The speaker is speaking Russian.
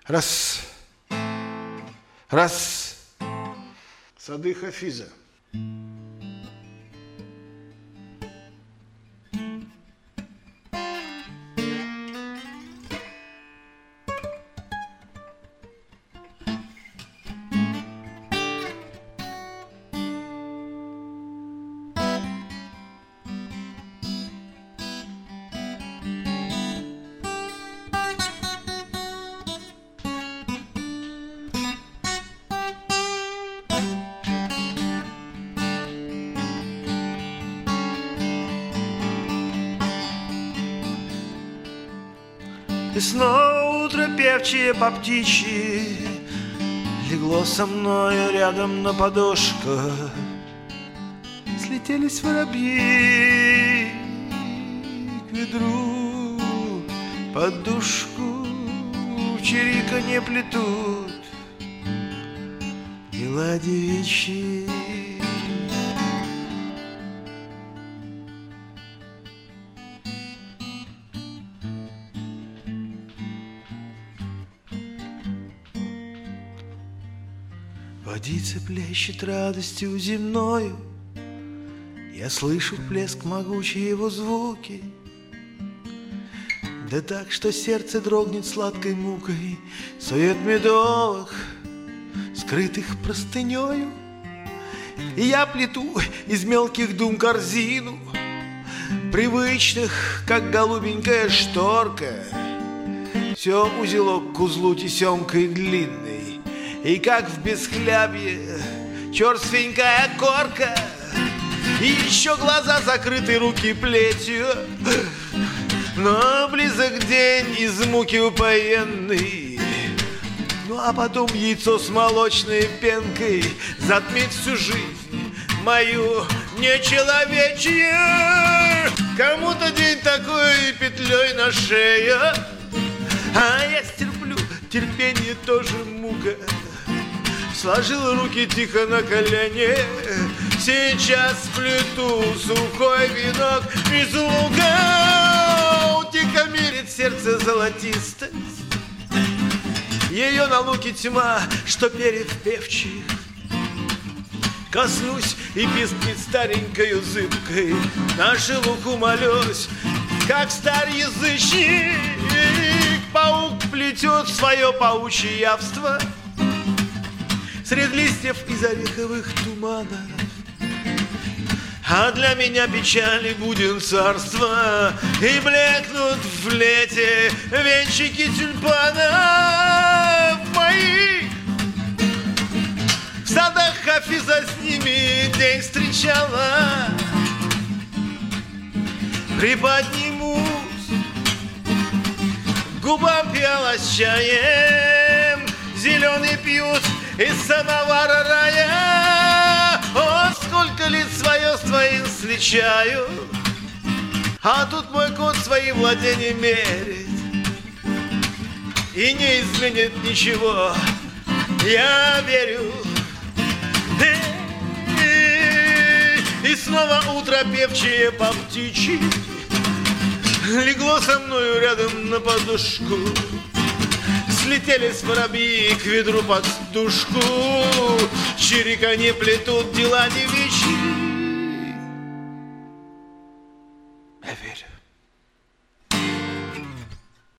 Раз, раз. Сады Хафиза. И снова утро певчее по птичьи легло со мною рядом на подушках. Слетелись воробьи к ведру, подушку в чириканье плетут дела девичьи. Водица плещет радостью земною, я слышу плеск могучий его звуки, да так, что сердце дрогнет сладкой мукой, сует медовых, скрытых простынею. И я плету из мелких дум корзину, привычных, как голубенькая шторка, все узелок к узлу тесемкой длинной, и как в бесхлябье черственькая корка, и еще глаза закрыты, руки плетью, но близок день из муки упоенный. Ну а потом яйцо с молочной пенкой затмит всю жизнь мою нечеловечью. Кому-то день такой петлей на шею, а я стерплю, терпение тоже мука. Сложил руки тихо на колени, сейчас сплету сухой венок из лука. Утихомирит сердце золотистость, ее на луке тьма, что перьев певчих. Коснусь и пискнет старенькою зыбкой, на шелуху молюсь, как старый язычник. Паук плетет свое паучье явство сред листьев из ореховых туманов, а для меня печали будем царства, и блекнут в лете венчики тюльпанов моих. В садах Хафиза с ними день встречала, приподнимусь, к губам пьяла с чаем, зеленый пьют из самовара рая. О, сколько лет свое с твоим сличаю, а тут мой кот свои владения мерит и не изменит ничего, я верю. И снова утро певчее по птичьи легло со мною рядом на подушку. Слетелись воробьи к ведру под душку, чириканье плетут дела девичьи.